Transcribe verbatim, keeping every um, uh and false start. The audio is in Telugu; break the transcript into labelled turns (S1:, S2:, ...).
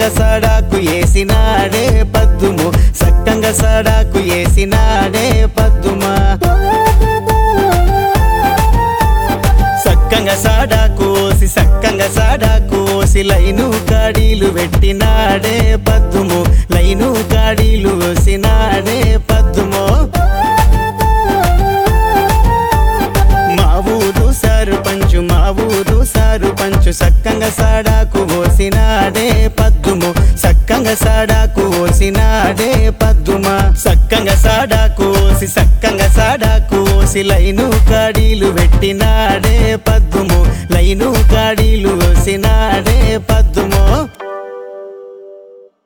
S1: సక్కంగా సాడాకు ఏసినాడే పద్దుము సక్కంగా సాడాకు ఏసినాడే పద్దుమా సక్కంగా సాడాకు ఓసి సక్కంగా సాడాకు ఓసి లైను కాడీలు పెట్టినాడే పద్దుము లైను కాడీలు ఓసినాడే పద్దుమో మా ఊరు సారు పంచు మా ఊరు సారు పంచు సక్కంగా సాడాకు ఓసినాడే పద్దుము సక్కంగా సాడాకు ఓసినాడే పద్దుమా సక్కంగా సాడాకు ఓసి సక్కంగా సాడాకు ఓసి లైను కాడీలు పెట్టినాడే పద్దుము లైను కాడీలు